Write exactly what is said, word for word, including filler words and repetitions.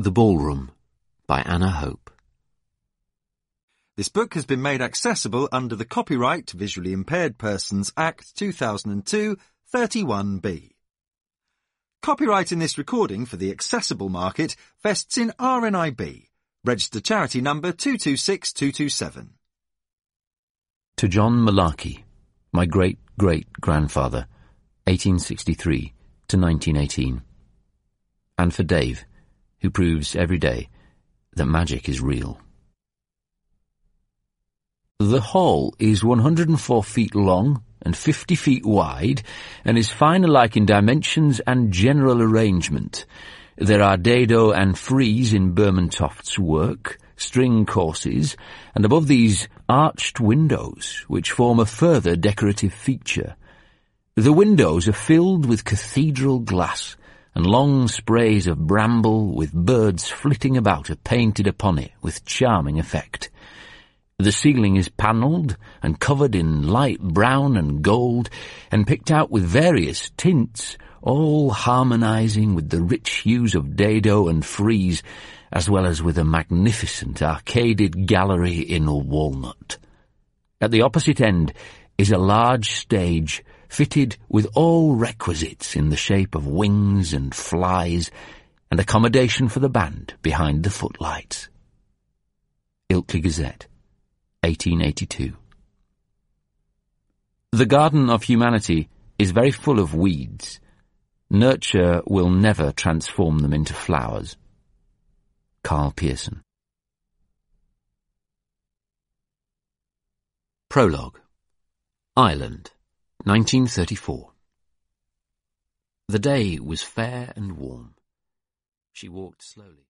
The Ballroom by Anna Hope. This book has been made accessible under the Copyright Visually Impaired Persons Act two thousand two, thirty-one B. Copyright in this recording for the accessible market vests in R N I B, registered charity number two two six two two seven. To John Malarkey, my great-great-grandfather, eighteen sixty-three to nineteen eighteen. And for Dave, who proves every day that magic is real. The hall is one hundred and four feet long and fifty feet wide, and is fine alike in dimensions and general arrangement. There are dado and frieze in Bermantoft's work, string courses, and above these arched windows, which form a further decorative feature. The windows are filled with cathedral glass, and long sprays of bramble with birds flitting about are painted upon it with charming effect. The ceiling is panelled and covered in light brown and gold, and picked out with various tints, all harmonising with the rich hues of dado and frieze, as well as with a magnificent arcaded gallery in walnut. At the opposite end is a large stage, fitted with all requisites in the shape of wings and flies, and accommodation for the band behind the footlights. Ilkley Gazette, eighteen eighty-two. The garden of humanity is very full of weeds. Nurture will never transform them into flowers. Karl Pearson. Prologue. Ireland, nineteen thirty-four. The day was fair and warm. She walked slowly.